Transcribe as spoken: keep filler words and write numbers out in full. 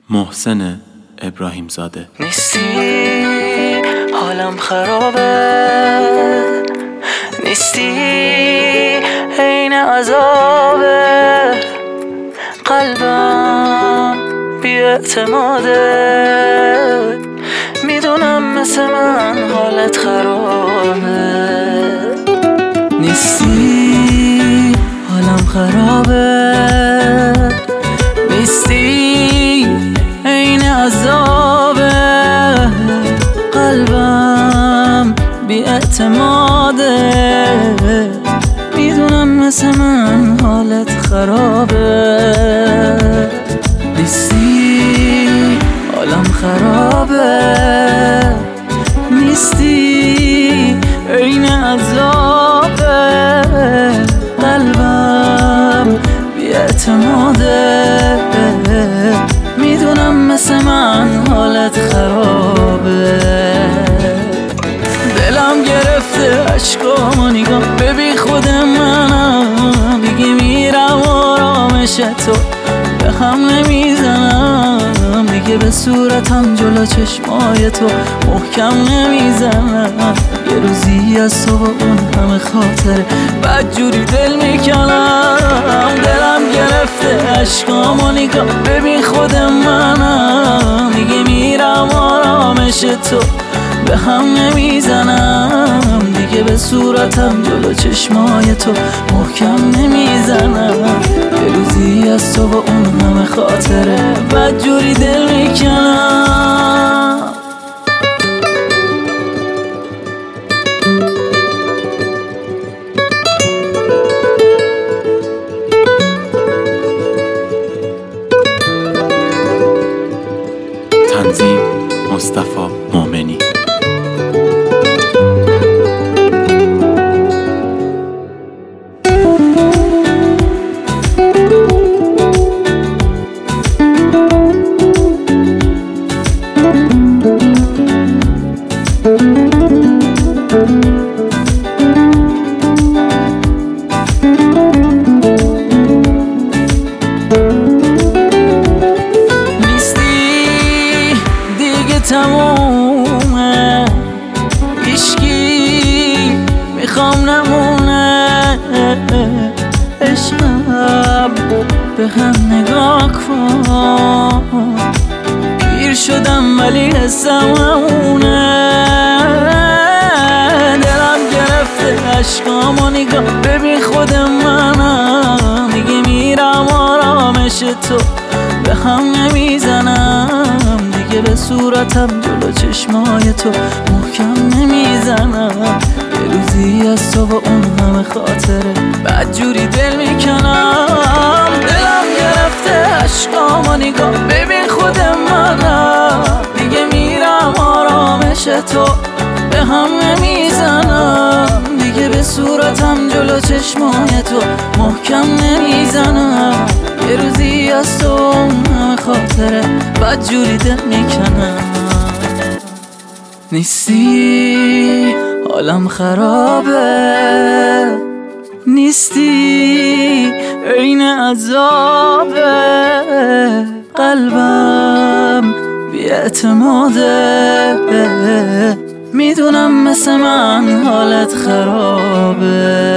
محسن ابراهیم زاده. نیستی حالم خرابه، نیستی عین عذابه، قلبم بی اعتماده، میدونم مثل من حالت خرابه. نیستی حالم خرابه، نیستی عین عذابه، قلبم بی اعتماده، میدونم مثل من حالت خرابه. نیستی حالم خرابه، نیستی عین عذابه، قلبم بی اعتماده، میدونم مثل من حالت خرابه. دلم گرفته عشقامو نگاه، ببین خود منم دیگه میرم آرامش تو به هم نمیزنم، دیگه به صورتم جلو چشمای تو محکم نمیزنم. یه روزی از تو با اون همه خاطره بدجوری دل میکنم. دلم گرفته عشقامو نگاه، ببین خود منم دیگه میرم آرامش تو به هم نمیزنم، دیگه به صورتم جلو چشمای تو محکم نمیزنم. یه روزی از تو با اون همه خاطره بدجوری دل میکنم. تنظیم مصطفی مومنی. تمومه هیچکی میخوام نمونه، عشقم به هم نگاه کن، پیر شدم ولی حسم همونه. دلم گرفته عشقامو نگاه، ببین خود منم دیگه میرم آرامش تو به هم نمیزنم، دیگه به صورتم جلو چشمای تو محکم نمیزنم. یه روزی از تو با اون همه خاطره بدجوری دل میکنم. دلم گرفته عشقامو نگاه، ببین خود منم دیگه میرم آرامش تو به هم نمیزنم، دیگه به صورتم جلو چشمای تو محکم نمیزنم. یه روزی از تو همه خاطره بدجوری دل میکنم. نیستی حالم خرابه، نیستی عین عذابه، قلبم بی اعتماده، میدونم مثل من حالت خرابه.